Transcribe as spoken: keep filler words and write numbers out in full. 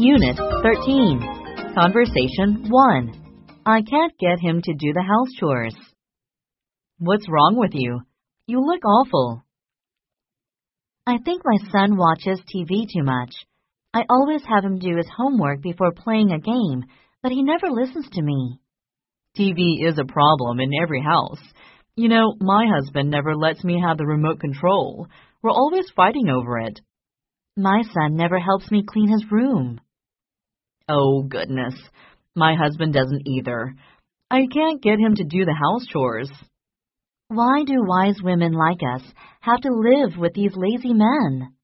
Unit thirteen. Conversation one. I can't get him to do the house chores. What's wrong with you? You look awful. I think my son watches T V too much. I always have him do his homework before playing a game, but he never listens to me. T V is a problem in every house. You know, my husband never lets me have the remote control. We're always fighting over it. My son never helps me clean his room. Oh, goodness. My husband doesn't either. I can't get him to do the house chores. Why do wise women like us have to live with these lazy men?